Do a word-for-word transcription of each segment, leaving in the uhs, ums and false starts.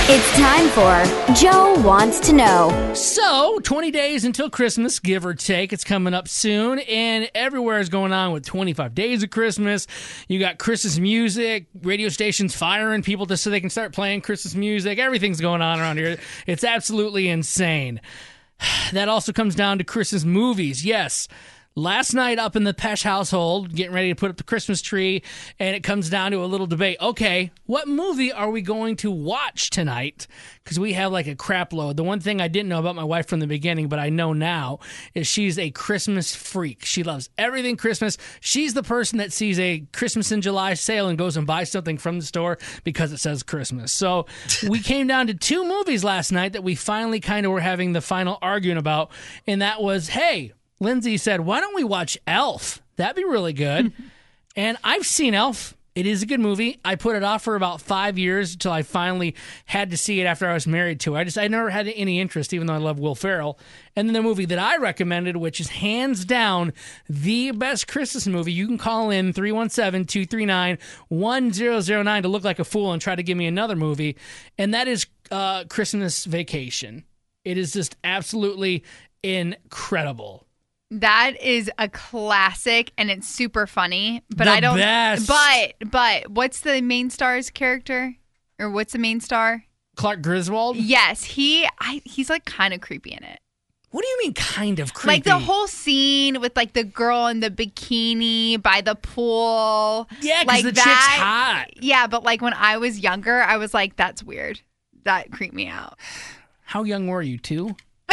It's time for Joe Wants to Know. So, twenty days until Christmas, give or take. It's coming up soon, and everywhere is going on with twenty-five days of Christmas. You got Christmas music, radio stations firing people just so they can start playing Christmas music. Everything's going on around here. It's absolutely insane. That also comes down to Christmas movies. Yes. Last night up in the Pesh household, getting ready to put up the Christmas tree, and it comes down to a little debate. Okay, what movie are we going to watch tonight? Because we have like a crap load. The one thing I didn't know about my wife from the beginning, but I know now, is she's a Christmas freak. She loves everything Christmas. She's the person that sees a Christmas in July sale and goes and buys something from the store because it says Christmas. So we came down to two movies last night that we finally kind of were having the final argument about, and that was, hey, Lindsay said, why don't we watch Elf? That'd be really good. And I've seen Elf. It is a good movie. I put it off for about five years until I finally had to see it after I was married to it. I just I never had any interest, even though I love Will Ferrell. And then the movie that I recommended, which is hands down the best Christmas movie, you can call in three one seven, two three nine, one zero zero nine to look like a fool and try to give me another movie. And that is uh, Christmas Vacation. It is just absolutely incredible. That is a classic, and it's super funny. But The I don't. best. But but what's the main star's character, or what's the main star? Clark Griswold? Yes, he. I, he's like kind of creepy in it. What do you mean kind of creepy? Like the whole scene with like the girl in the bikini by the pool. Yeah, because like the that, chick's hot. Yeah, but like when I was younger, I was like, that's weird. That creeped me out. How young were you, two?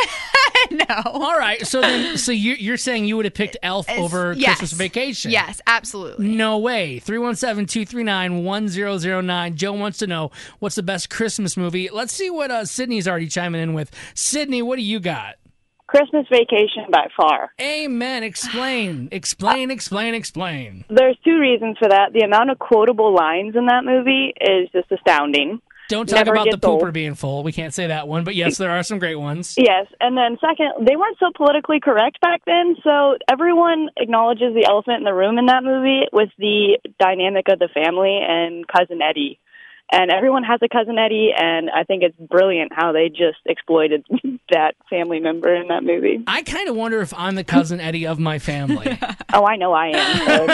No. All right, so then, so you, you're saying you would have picked Elf It's- over yes. Christmas Vacation? Yes, absolutely. No way. three one seven, two three nine, one zero zero nine. Joe wants to know what's the best Christmas movie. Let's see what uh, Sydney's already chiming in with. Sydney, what do you got? Christmas Vacation by far. Amen. Explain. Explain, explain, explain. There's two reasons for that. The amount of quotable lines in that movie is just astounding. Don't talk Never about the gets pooper old. being full. We can't say that one, but yes, there are some great ones. Yes, and then second, they weren't so politically correct back then, so everyone acknowledges the elephant in the room in that movie with the dynamic of the family and Cousin Eddie. And everyone has a Cousin Eddie, and I think it's brilliant how they just exploited that family member in that movie. I kind of wonder if I'm the Cousin Eddie of my family. Oh, I know I am. So.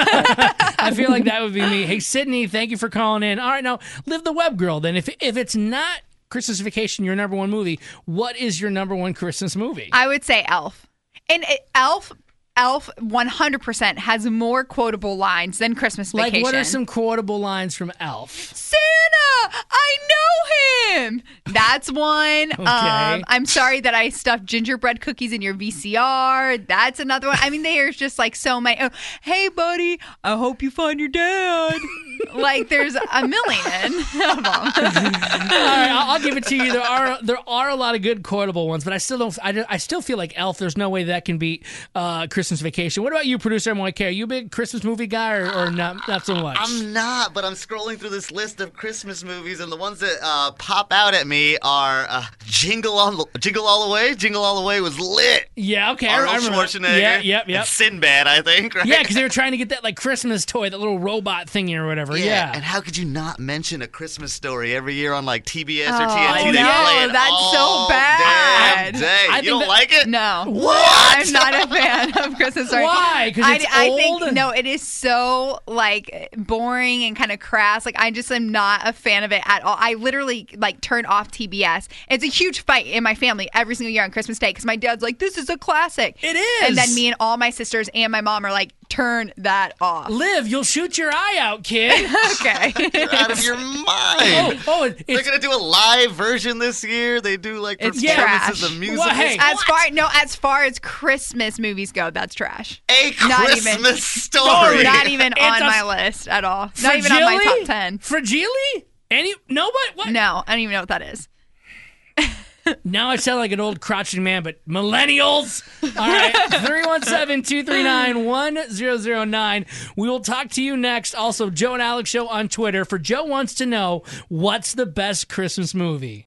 I feel like that would be me. Hey, Sydney, thank you for calling in. All right, now, Live the Web Girl, then. If if it's not Christmas Vacation, your number one movie, what is your number one Christmas movie? I would say Elf. And it, Elf, Elf one hundred percent has more quotable lines than Christmas Vacation. Like, what are some quotable lines from Elf? Santa, I know him. That's one. Okay. Um, I'm sorry that I stuffed gingerbread cookies in your V C R. That's another one. I mean, there's just like so many. Oh, hey, buddy, I hope you find your dad. Like, there's a million of them. All right, I'll, I'll give it to you. There are there are a lot of good quotable ones, but I still don't. I, don't- I still feel like Elf. There's no way that can beat uh, Christmas Vacation. What about you, producer M Y K? Are you a big Christmas movie guy, or, or not? Not so much. I'm not, but I'm scrolling through this list of Christmas movies, and the ones that uh, pop out at me are uh, Jingle All Jingle All the Way. Jingle All the Way was lit. Yeah, okay. I- Arnold I remember. Schwarzenegger. Yeah, yep, yep. And Sinbad, I think. Right? Yeah, because they were trying to get that like Christmas toy, that little robot thingy or whatever. Yeah. And how could you not mention A Christmas Story every year on like T B S or Oh, T N T? They no, play it that's so all bad. damn day. I You think don't that- like it? No. What? I'm not a fan of Christmas Story. Why? 'Cause I, it's I old? think, no, it is so, like, boring and kind of crass. Like, I just am not a fan of it at all. I literally, like, turn off T B S. It's a huge fight in my family every single year on Christmas Day because my dad's like, this is a classic. It is. And then me and all my sisters and my mom are like, turn that off. Liv, you'll shoot your eye out, kid. Okay. You're out of your mind. oh, oh, it- They're it's, gonna do a live version this year. They do like It's performances trash. of musicals. Well, hey. As far no, as far as Christmas movies go, that's trash. A Not Christmas even- story. Not even It's on a- my list at all. Not even on my Fragile? top ten. Fragile? Any? Nobody? What? No, I don't even know what that is. Now I sound like an old crotchety man, but millennials. All right, three one seven, two three nine, one zero zero nine. We will talk to you next. Also, Joe and Alex Show on Twitter. For Joe wants to know, what's the best Christmas movie?